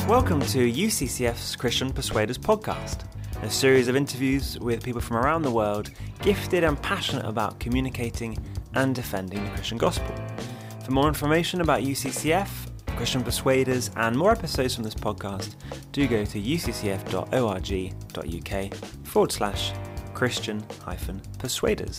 Welcome to UCCF's Christian Persuaders podcast, a series of interviews with people from around the world gifted and passionate about communicating and defending the Christian gospel. For more information about UCCF, Christian Persuaders, and more episodes from this podcast, do go to uccf.org.uk/Christian-Persuaders.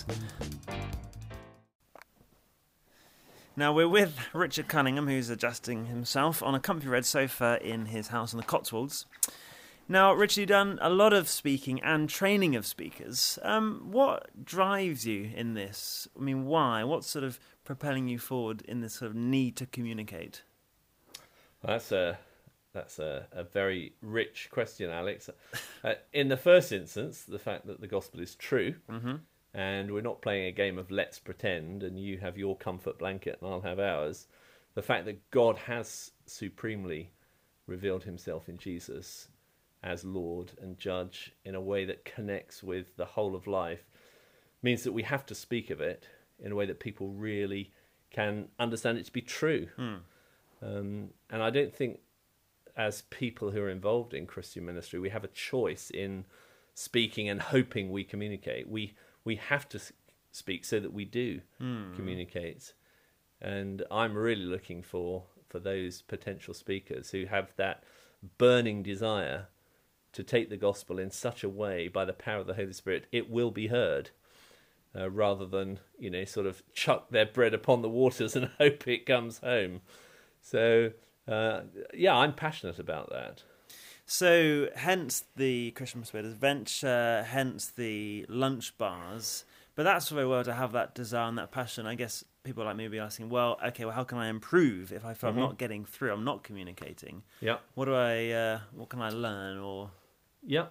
Now we're with Richard Cunningham, who's adjusting himself on a comfy red sofa in his house in the Cotswolds. Now, Richard, you've done a lot of speaking and training of speakers. What drives you in this? I mean, why? What's sort of propelling you forward in this sort of need to communicate? Well, that's a very rich question, Alex. In the first instance, the fact that the gospel is true, and we're not playing a game of let's pretend, and you have your comfort blanket and I'll have ours. The fact that God has supremely revealed himself in Jesus as Lord and Judge in a way that connects with the whole of life means that we have to speak of it in a way that people really can understand it to be true. And I don't think as people who are involved in Christian ministry, we have a choice in speaking and hoping we communicate. We have to speak so that we do communicate. And I'm really looking for those potential speakers who have that burning desire to take the gospel in such a way, by the power of the Holy Spirit, it will be heard, rather than, sort of chuck their bread upon the waters and hope it comes home. So, I'm passionate about that. So, hence the Christian Persuaders venture, hence the lunch bars. But that's very well to have that desire and that passion. I guess people like me will be asking, well, how can I improve if I feel I'm not getting through, I'm not communicating? Yeah. What can I learn? Or yeah,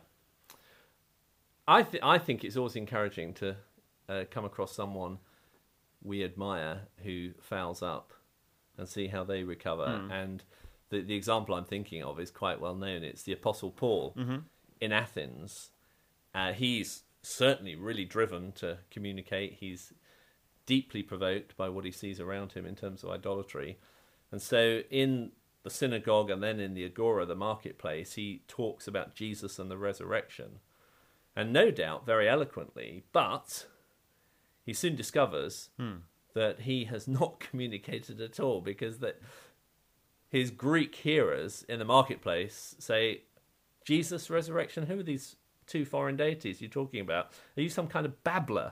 I think it's always encouraging to come across someone we admire who fouls up and see how they recover. And the example I'm thinking of is quite well known. It's the Apostle Paul in Athens. He's certainly really driven to communicate. He's deeply provoked by what he sees around him in terms of idolatry. And so in the synagogue and then in the agora, the marketplace, he talks about Jesus and the resurrection. And no doubt very eloquently, but he soon discovers that he has not communicated at all, because that his Greek hearers in the marketplace say, Jesus, resurrection, who are these two foreign deities you're talking about? Are you some kind of babbler?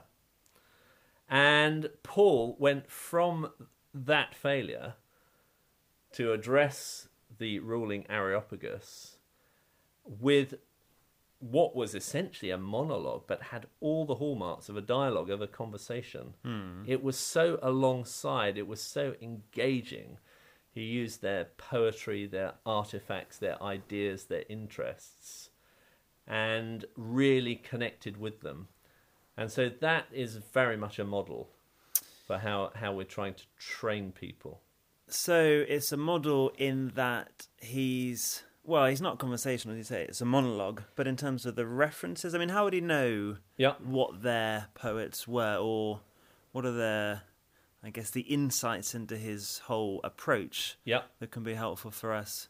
And Paul went from that failure to address the ruling Areopagus with what was essentially a monologue, but had all the hallmarks of a dialogue, of a conversation. It was so alongside, it was so engaging. He used their poetry, their artifacts, their ideas, their interests, and really connected with them. And so that is very much a model for how we're trying to train people. So it's a model in that he's not conversational, as you say, it's a monologue, but in terms of the references, I mean, how would he know what their poets were, or what are their, I guess, the insights into his whole approach that can be helpful for us,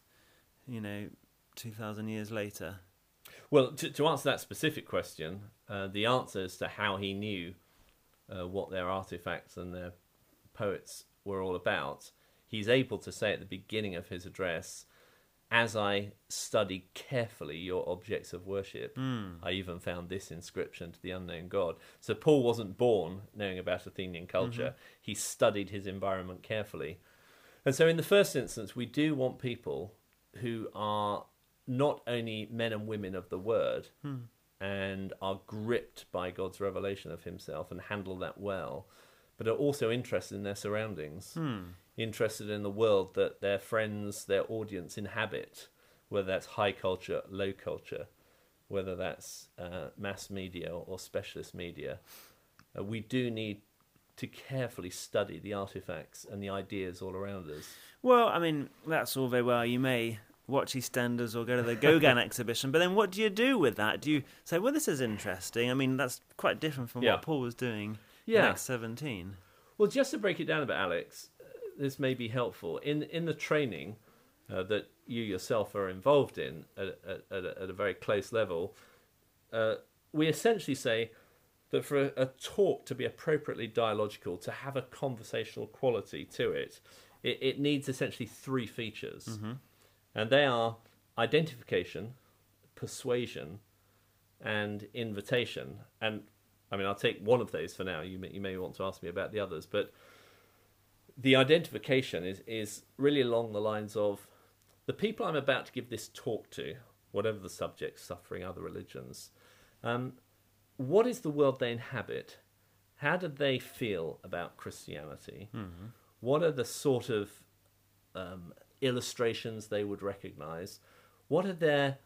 2,000 years later? Well, to answer that specific question, the answer as to how he knew what their artifacts and their poets were all about, he's able to say at the beginning of his address, as I studied carefully your objects of worship, I even found this inscription to the unknown God. So Paul wasn't born knowing about Athenian culture. He studied his environment carefully. And so in the first instance, we do want people who are not only men and women of the word and are gripped by God's revelation of himself and handle that well, but are also interested in their surroundings, interested in the world that their friends, their audience inhabit, whether that's high culture, low culture, whether that's mass media or specialist media. We do need to carefully study the artifacts and the ideas all around us. Well, I mean, that's all very well. You may watch EastEnders or go to the Gauguin exhibition, but then what do you do with that? Do you say, well, this is interesting? I mean, that's quite different from what Paul was doing in Acts 17. Well, just to break it down a bit, Alex, this may be helpful. In the training, that you yourself are involved in at a very close level, we essentially say that for a talk to be appropriately dialogical, to have a conversational quality to it, it needs essentially three features. Mm-hmm. And they are identification, persuasion, and invitation. And I mean, I'll take one of those for now. You may want to ask me about the others, but the identification is really along the lines of the people I'm about to give this talk to, whatever the subject, suffering, other religions. What is the world they inhabit? How do they feel about Christianity? Mm-hmm. What are the sort of illustrations they would recognize? What are their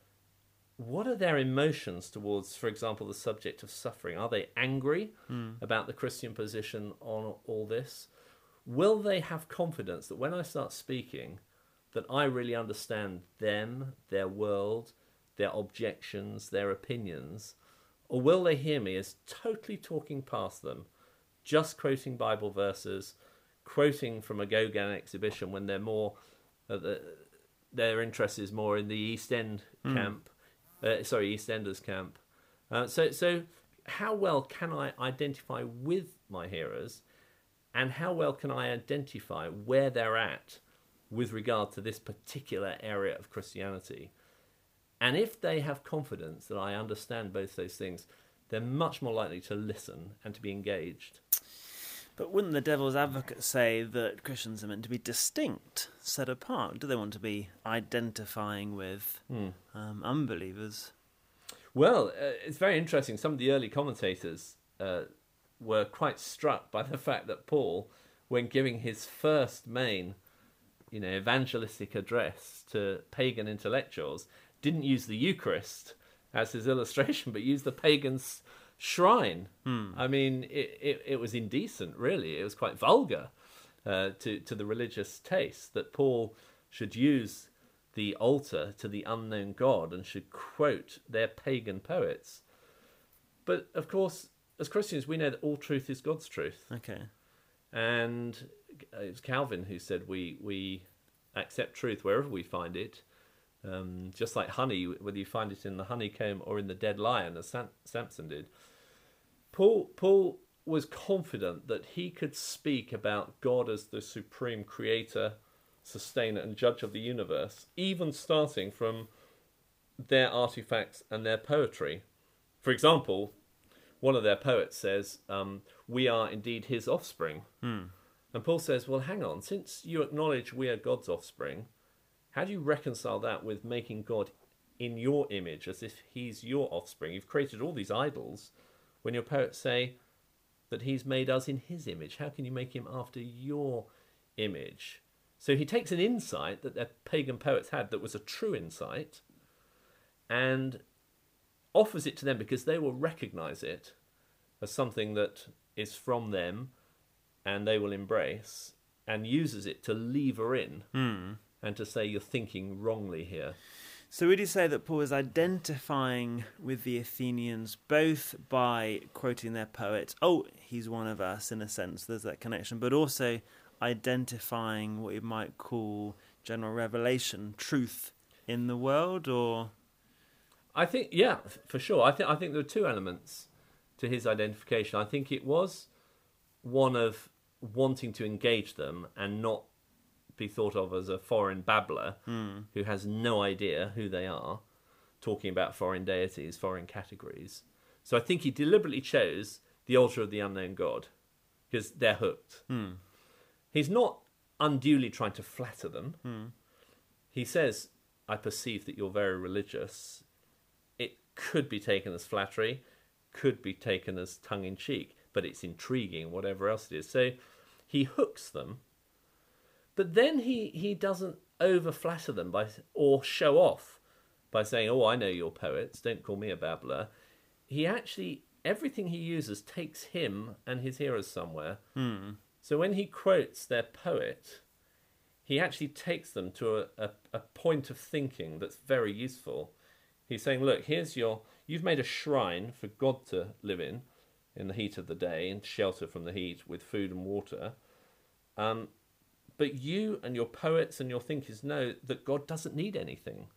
emotions towards, for example, the subject of suffering? Are they angry about the Christian position on all this? Will they have confidence that when I start speaking, that I really understand them, their world, their objections, their opinions? Or will they hear me as totally talking past them, just quoting Bible verses, quoting from a Gauguin exhibition when they're more, their interest is more in the East End camp, EastEnders camp. So how well can I identify with my hearers, and how well can I identify where they're at with regard to this particular area of Christianity? And if they have confidence that I understand both those things, they're much more likely to listen and to be engaged. But wouldn't the devil's advocate say that Christians are meant to be distinct, set apart? Do they want to be identifying with unbelievers? Well, it's very interesting. Some of the early commentators were quite struck by the fact that Paul, when giving his first main, evangelistic address to pagan intellectuals, didn't use the Eucharist as his illustration, but used the pagan's shrine. I mean, it was indecent, really. It was quite vulgar to the religious taste that Paul should use the altar to the unknown God and should quote their pagan poets. But, of course, as Christians, we know that all truth is God's truth. Okay. And it was Calvin who said we accept truth wherever we find it. Just like honey, whether you find it in the honeycomb or in the dead lion, as Samson did. Paul was confident that he could speak about God as the supreme creator, sustainer, and judge of the universe, even starting from their artifacts and their poetry. For example, one of their poets says, we are indeed his offspring. And Paul says, well, hang on, since you acknowledge we are God's offspring, how do you reconcile that with making God in your image as if he's your offspring? You've created all these idols when your poets say that he's made us in his image. How can you make him after your image? So he takes an insight that their pagan poets had that was a true insight and offers it to them because they will recognize it as something that is from them and they will embrace, and uses it to lever in and to say you're thinking wrongly here. So would you say that Paul is identifying with the Athenians both by quoting their poets, he's one of us in a sense, there's that connection, but also identifying what you might call general revelation, truth in the world, or? I think, yeah, for sure. I think there are two elements to his identification. I think it was one of wanting to engage them and not be thought of as a foreign babbler who has no idea who they are, talking about foreign deities, foreign categories. So I think he deliberately chose the altar of the unknown God because they're hooked. He's not unduly trying to flatter them. He says, I perceive that you're very religious. It could be taken as flattery, could be taken as tongue-in-cheek, but it's intriguing, whatever else it is. So he hooks them, but then he doesn't over-flatter them or show off by saying, I know your poets, don't call me a babbler. He actually, everything he uses takes him and his hearers somewhere. So when he quotes their poet, he actually takes them to a point of thinking that's very useful. He's saying, look, you've made a shrine for God to live in the heat of the day and shelter from the heat with food and water. but you and your poets and your thinkers know that God doesn't need anything,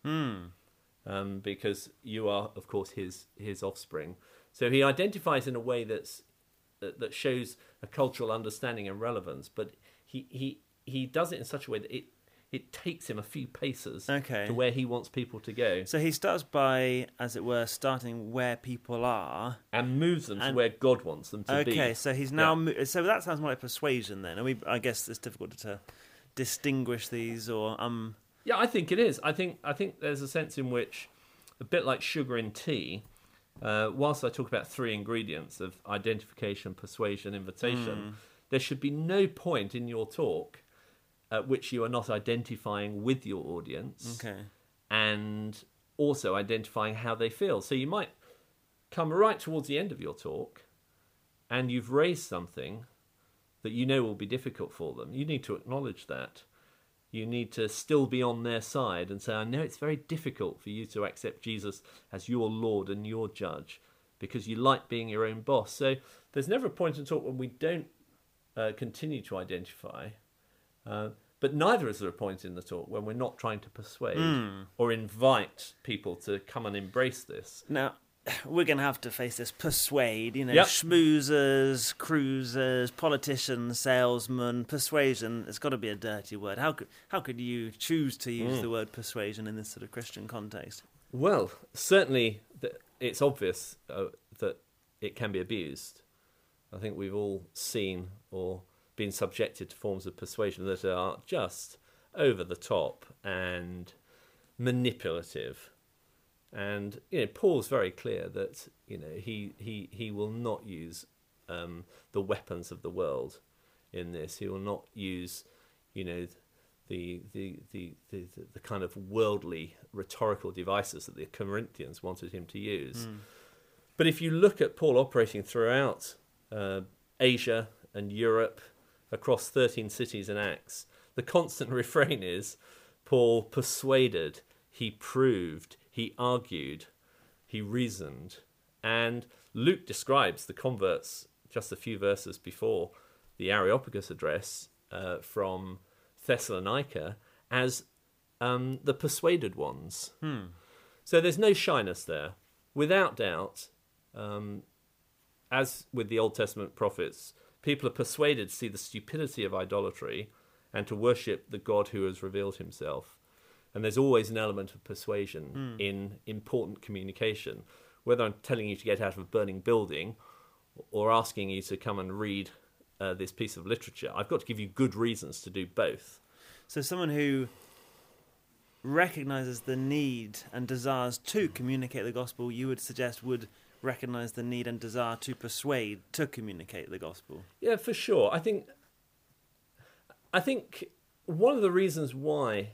because you are, of course, his offspring. So he identifies in a way that shows a cultural understanding and relevance, but he does it in such a way that it takes him a few paces to where he wants people to go. So he starts by, as it were, starting where people are. And moves them to where God wants them to be. Okay, so he's now... Yeah. So that sounds more like persuasion then. I guess it's difficult to distinguish these or... Yeah, I think it is. I think there's a sense in which, a bit like sugar in tea, whilst I talk about three ingredients of identification, persuasion, invitation, there should be no point in your talk at which you are not identifying with your audience, and also identifying how they feel. So you might come right towards the end of your talk, and you've raised something that you know will be difficult for them. You need to acknowledge that. You need to still be on their side and say, I know it's very difficult for you to accept Jesus as your Lord and your judge, because you like being your own boss. So there's never a point in talk when we don't continue to identify. But neither is there a point in the talk when we're not trying to persuade or invite people to come and embrace this. Now, we're going to have to face this persuade, schmoozers, cruisers, politicians, salesmen, persuasion. It's got to be a dirty word. How could you choose to use the word persuasion in this sort of Christian context? Well, certainly it's obvious that it can be abused. I think we've all seen or been subjected to forms of persuasion that are just over the top and manipulative. And Paul's very clear that he will not use the weapons of the world in this. He will not use the kind of worldly rhetorical devices that the Corinthians wanted him to use. But if you look at Paul operating throughout Asia and Europe, across 13 cities in Acts, the constant refrain is Paul persuaded, he proved, he argued, he reasoned. And Luke describes the converts just a few verses before the Areopagus address from Thessalonica as the persuaded ones. So there's no shyness there. Without doubt, as with the Old Testament prophets, people are persuaded to see the stupidity of idolatry and to worship the God who has revealed himself. And there's always an element of persuasion in important communication, whether I'm telling you to get out of a burning building or asking you to come and read this piece of literature. I've got to give you good reasons to do both. So someone who recognises the need and desires to communicate the gospel, you would suggest would recognise the need and desire to persuade, to communicate the gospel. Yeah, for sure. I think one of the reasons why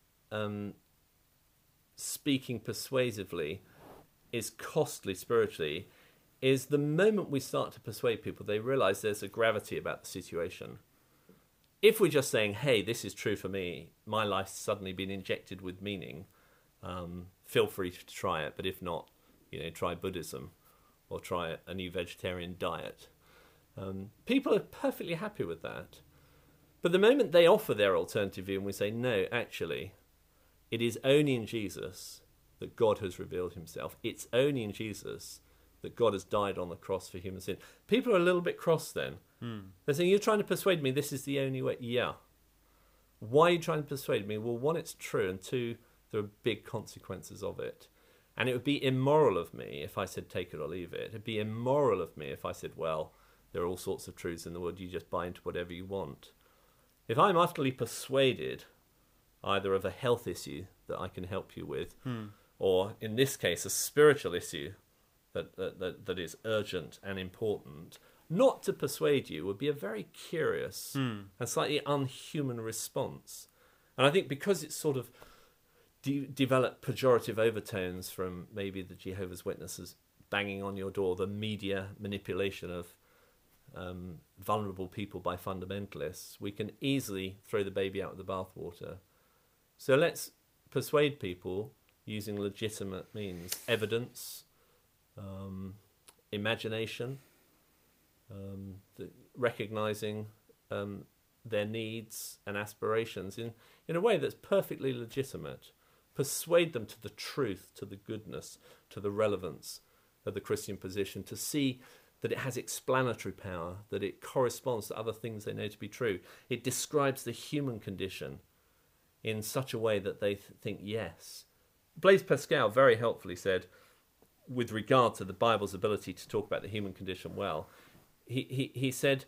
speaking persuasively is costly spiritually is the moment we start to persuade people, they realise there's a gravity about the situation. If we're just saying, hey, this is true for me, my life's suddenly been injected with meaning, feel free to try it, but if not, try Buddhism or try a new vegetarian diet. People are perfectly happy with that. But the moment they offer their alternative view and we say, no, actually, it is only in Jesus that God has revealed himself. It's only in Jesus that God has died on the cross for human sin. People are a little bit cross then. They're saying, you're trying to persuade me this is the only way. Yeah. Why are you trying to persuade me? Well, one, it's true, and two, there are big consequences of it. And it would be immoral of me if I said take it or leave it. It would be immoral of me if I said, well, there are all sorts of truths in the world, you just buy into whatever you want. If I'm utterly persuaded either of a health issue that I can help you with, or in this case, a spiritual issue that is urgent and important, not to persuade you would be a very curious and slightly unhuman response. And I think because it's sort of developed pejorative overtones from maybe the Jehovah's Witnesses banging on your door, the media manipulation of vulnerable people by fundamentalists, we can easily throw the baby out with the bathwater. So let's persuade people using legitimate means, evidence, recognizing their needs and aspirations in a way that's perfectly legitimate. Persuade them to the truth, to the goodness, to the relevance of the Christian position, to see that it has explanatory power, that it corresponds to other things they know to be true. It describes the human condition in such a way that they think, yes. Blaise Pascal very helpfully said, with regard to the Bible's ability to talk about the human condition well, he said,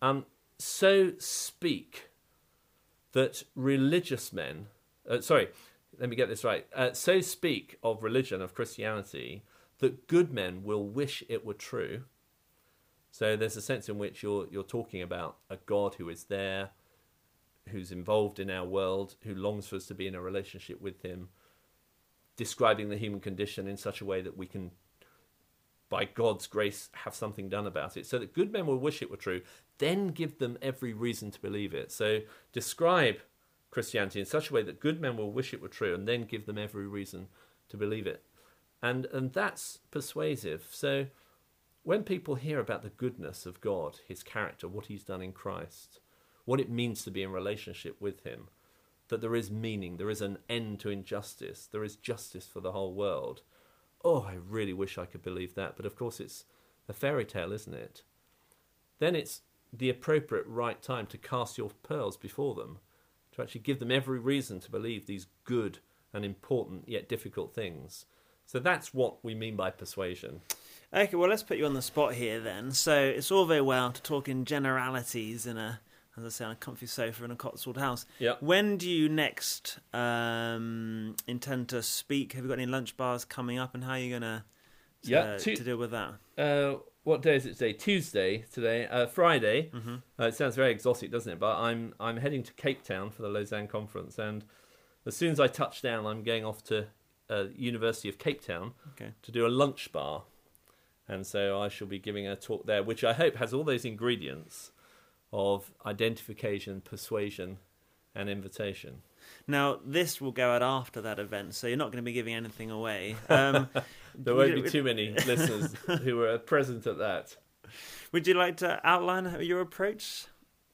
so speak that religious men, let me get this right, so speak of religion, of Christianity, that good men will wish it were true. So there's a sense in which you're talking about a God who is there, who's involved in our world, who longs for us to be in a relationship with him, describing the human condition in such a way that we can, by God's grace, have something done about it, so that good men will wish it were true, then give them every reason to believe it. So describe Christianity in such a way that good men will wish it were true, and then give them every reason to believe it. And that's persuasive. So when people hear about the goodness of God, his character, what he's done in Christ, what it means to be in relationship with him, that there is meaning, there is an end to injustice, there is justice for the whole world. Oh, I really wish I could believe that. But of course it's a fairy tale, isn't it? Then it's the appropriate right time to cast your pearls before them, to actually give them every reason to believe these good and important yet difficult things. So that's what we mean by persuasion. Okay, well, let's put you on the spot here then. So it's all very well to talk in generalities in a, as I say, on a comfy sofa in a Cotswold house. Yep. When do you next intend to speak? Have you got any lunch bars coming up, and how are you going to deal with that? What day is it today? Tuesday today. Friday. Mm-hmm. It sounds very exotic, doesn't it? But I'm heading to Cape Town for the Lausanne conference, and as soon as I touch down, I'm going off to University of Cape Town to do a lunch bar. And so I shall be giving a talk there, which I hope has all those ingredients of identification, persuasion, and invitation. Now, this will go out after that event, so you're not going to be giving anything away. There won't be too many listeners who were present at that. Would you like to outline your approach?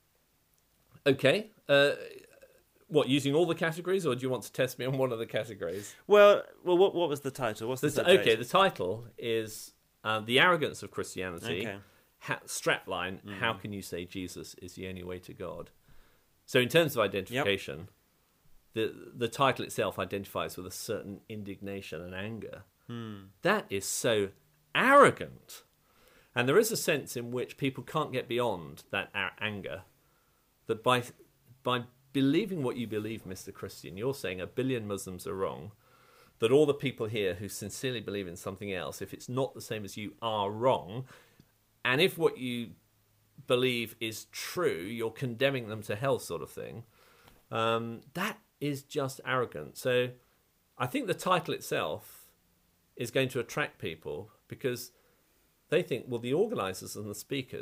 Okay. What, using all the categories, or do you want to test me on one of the categories? Well, what was the title? What's the subject? Okay, the title is The Arrogance of Christianity. Okay. Strapline, how can you say Jesus is the only way to God? So in terms of identification, the title itself identifies with a certain indignation and anger. That is so arrogant. And there is a sense in which people can't get beyond that anger, that by believing what you believe, Mr. Christian, you're saying 1 billion Muslims are wrong, that all the people here who sincerely believe in something else, if it's not the same as you, are wrong, and if what you believe is true, you're condemning them to hell, sort of thing. That is just arrogant. So I think the title itself is going to attract people because they think, well, the organisers and the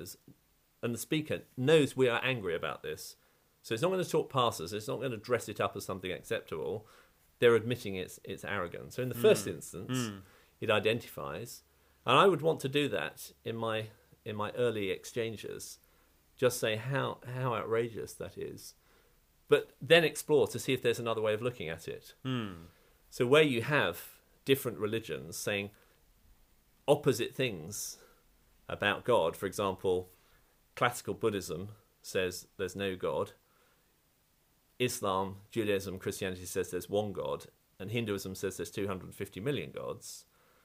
speaker knows we are angry about this. So it's not going to talk past us. It's not going to dress it up as something acceptable. They're admitting it's arrogant. So in the first instance, it identifies. And I would want to do that in my early exchanges. Just say how outrageous that is. But then explore to see if there's another way of looking at it. So where you have different religions saying opposite things about God, for example, classical Buddhism says there's no God. Islam, Judaism, Christianity says there's one God, and Hinduism says there's 250 million gods.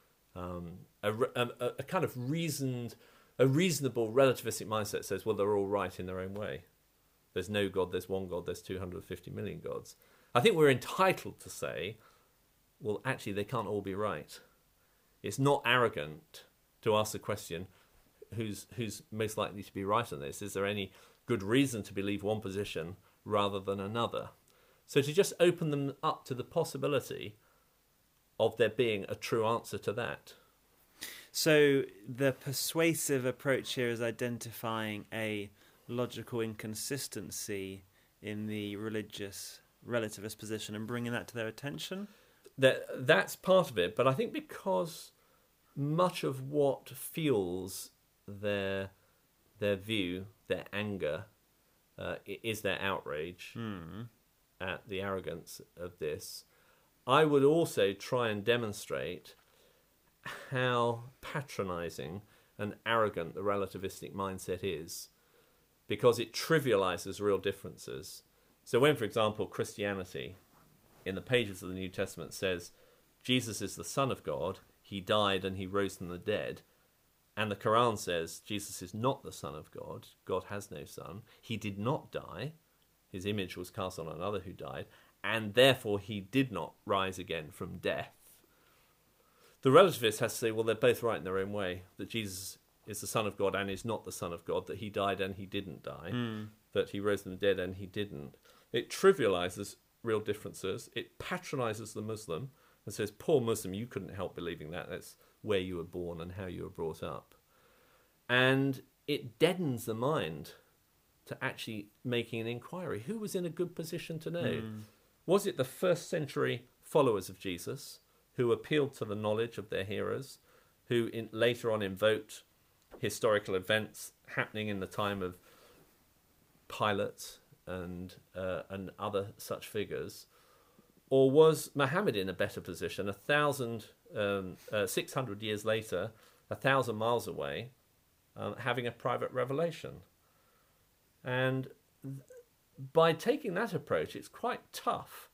A kind of a reasonable relativistic mindset says, well, they're all right in their own way. There's no God, there's one God, there's 250 million gods. I think we're entitled to say, well, actually, they can't all be right. It's not arrogant to ask the question, who's most likely to be right on this? Is there any good reason to believe one position rather than another? So to just open them up to the possibility of there being a true answer to that. So the persuasive approach here is identifying a logical inconsistency in the religious relativist position and bringing that to their attention? That's part of it, but I think because much of what fuels their view, their anger, is there outrage at the arrogance of this. I would also try and demonstrate how patronizing and arrogant the relativistic mindset is, because it trivializes real differences. So when, for example, Christianity in the pages of the New Testament says Jesus is the Son of God, he died and he rose from the dead, and the Quran says Jesus is not the Son of God, God has no son, he did not die, his image was cast on another who died, and therefore he did not rise again from death. The relativist has to say, well, they're both right in their own way, that Jesus is the Son of God and is not the Son of God, that he died and he didn't die, that he rose from the dead and he didn't. It trivializes real differences. It patronizes the Muslim and says, poor Muslim, you couldn't help believing that. That's where you were born and how you were brought up. And it deadens the mind to actually making an inquiry. Who was in a good position to know? Was it the first century followers of Jesus who appealed to the knowledge of their hearers, who later on invoked historical events happening in the time of Pilate and other such figures? Or was Muhammad in a better position 600 years later, 1,000 miles away, having a private revelation? And by taking that approach, it's quite tough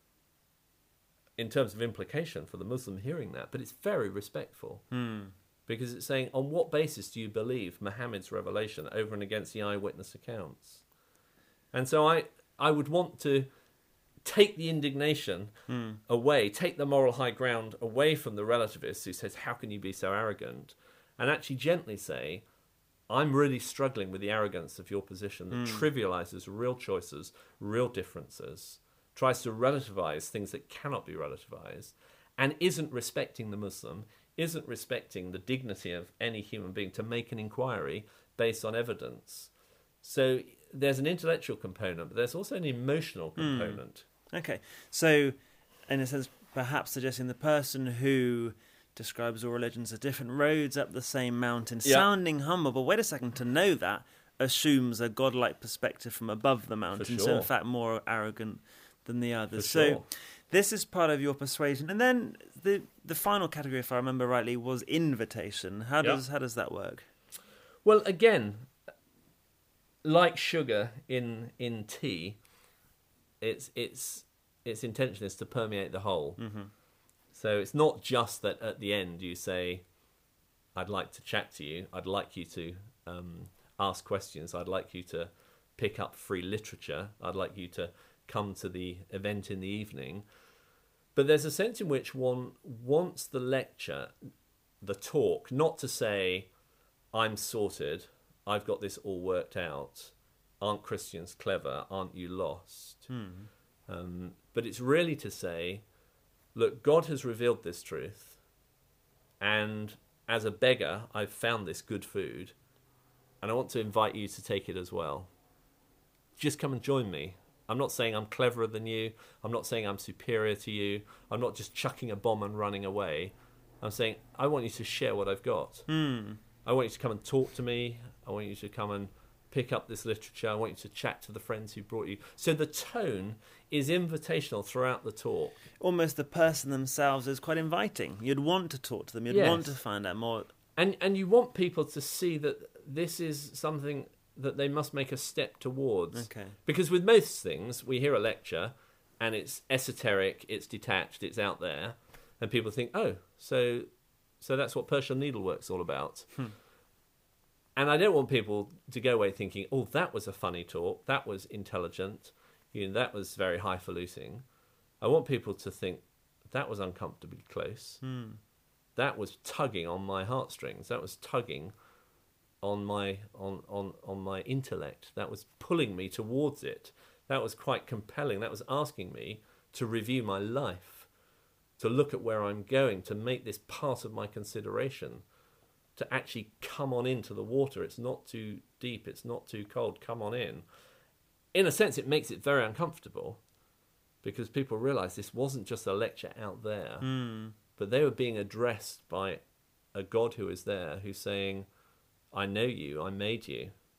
in terms of implication for the Muslim hearing that, but it's very respectful. Because it's saying, on what basis do you believe Muhammad's revelation over and against the eyewitness accounts? And so I would want to take the indignation away, take the moral high ground away from the relativist who says, how can you be so arrogant? And actually gently say, I'm really struggling with the arrogance of your position that trivializes real choices, real differences, tries to relativize things that cannot be relativized, and isn't respecting the Muslim, isn't respecting the dignity of any human being to make an inquiry based on evidence. So there's an intellectual component, but there's also an emotional component. Okay, so in a sense, perhaps suggesting the person who describes all religions as different roads up the same mountain, sounding humble, but wait a second, to know that assumes a godlike perspective from above the mountain, so in fact more arrogant than the others. So this is part of your persuasion. And then the final category, if I remember rightly, was invitation. How does that work? Well, again, like sugar in tea, its intention is to permeate the whole. So it's not just that at the end you say, I'd like to chat to you, I'd like you to ask questions, I'd like you to pick up free literature, I'd like you to come to the event in the evening. But there's a sense in which one wants the lecture, the talk, not to say, I'm sorted, I've got this all worked out, aren't Christians clever, aren't you lost? But it's really to say, look, God has revealed this truth, and as a beggar, I've found this good food, and I want to invite you to take it as well. Just come and join me. I'm not saying I'm cleverer than you. I'm not saying I'm superior to you. I'm not just chucking a bomb and running away. I'm saying I want you to share what I've got. I want you to come and talk to me. I want you to come and pick up this literature. I want you to chat to the friends who brought you. So the tone is invitational throughout the talk. Almost the person themselves is quite inviting. You'd want to talk to them. You'd want to find out more. And you want people to see that this is something that they must make a step towards. Okay. Because with most things, we hear a lecture and it's esoteric, it's detached, it's out there, and people think, oh, so that's what Persian needlework's all about. And I don't want people to go away thinking, oh, that was a funny talk, that was intelligent, that was very highfalutin. I want people to think, that was uncomfortably close. That was tugging on my heartstrings. That was tugging on my intellect. That was pulling me towards it. That was quite compelling. That was asking me to review my life, to look at where I'm going, to make this part of my consideration, to actually come on into the water. It's not too deep, it's not too cold, come on in. In a sense, it makes it very uncomfortable, because people realise this wasn't just a lecture out there, but they were being addressed by a God who is there, who's saying, I know you, I made you.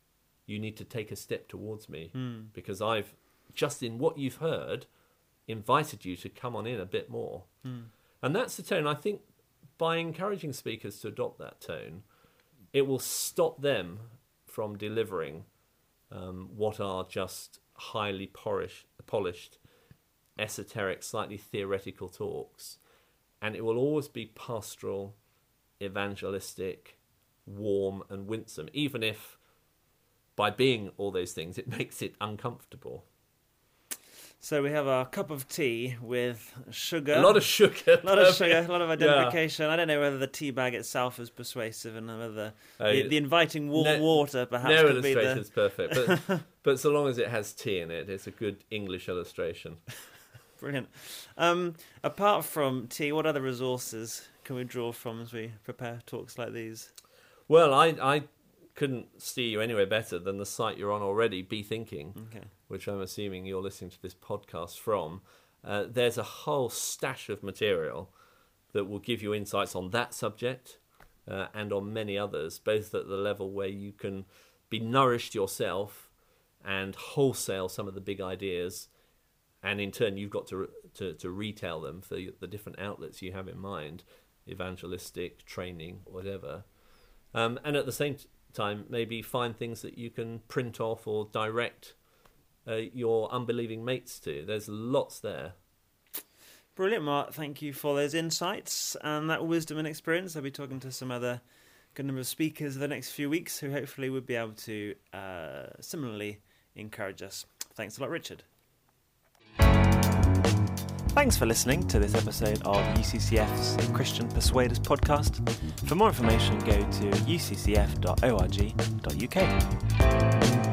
you need to take a step towards me because I've, just in what you've heard, invited you to come on in a bit more. And that's the tone. I think by encouraging speakers to adopt that tone, it will stop them from delivering what are just highly polished, esoteric, slightly theoretical talks. And it will always be pastoral, evangelistic, warm and winsome, even if by being all those things it makes it uncomfortable. So we have our cup of tea with sugar. A lot of sugar. A lot of sugar, a lot of identification. Yeah. I don't know whether the tea bag itself is persuasive and whether the inviting warm water perhaps no could be the... illustration is perfect, but so long as it has tea in it, it's a good English illustration. Brilliant. Apart from tea, what other resources can we draw from as we prepare talks like these? Well, I couldn't steer you anywhere better than the site you're on already, Be Thinking, which I'm assuming you're listening to this podcast from. There's a whole stash of material that will give you insights on that subject and on many others, both at the level where you can be nourished yourself and wholesale some of the big ideas, and in turn you've got to retell them for the different outlets you have in mind, evangelistic, training, whatever. And at the same time, maybe find things that you can print off or direct your unbelieving mates to. There's lots there. Brilliant, Mark. Thank you for those insights and that wisdom and experience. I'll be talking to some other good number of speakers the next few weeks who hopefully would be able to similarly encourage us. Thanks a lot, Richard. Thanks for listening to this episode of UCCF's Christian Persuaders podcast. For more information, go to uccf.org.uk.